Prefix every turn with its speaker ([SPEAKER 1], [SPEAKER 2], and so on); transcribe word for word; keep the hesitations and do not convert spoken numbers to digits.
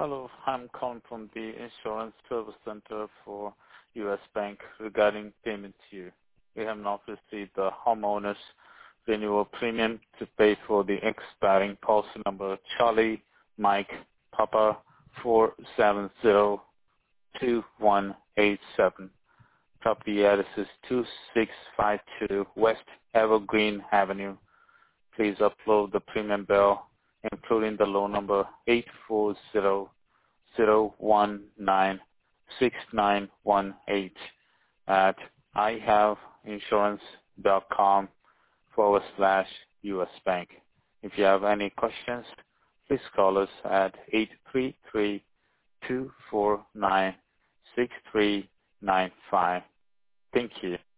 [SPEAKER 1] Hello, I'm calling from the Insurance Service Center for U S Bank regarding payment to you. We have not received the homeowner's renewal premium to pay for the expiring policy number Charlie Mike Papa four seven zero two one eight seven. Property address is two six five two West Evergreen Avenue. Please upload the premium bill, including the loan number eight four zero zero one nine six nine one eight at ihaveinsurance.com forward slash U S Bank. If you have any questions, please call us at eight three three, two four nine, six three nine five. Thank you.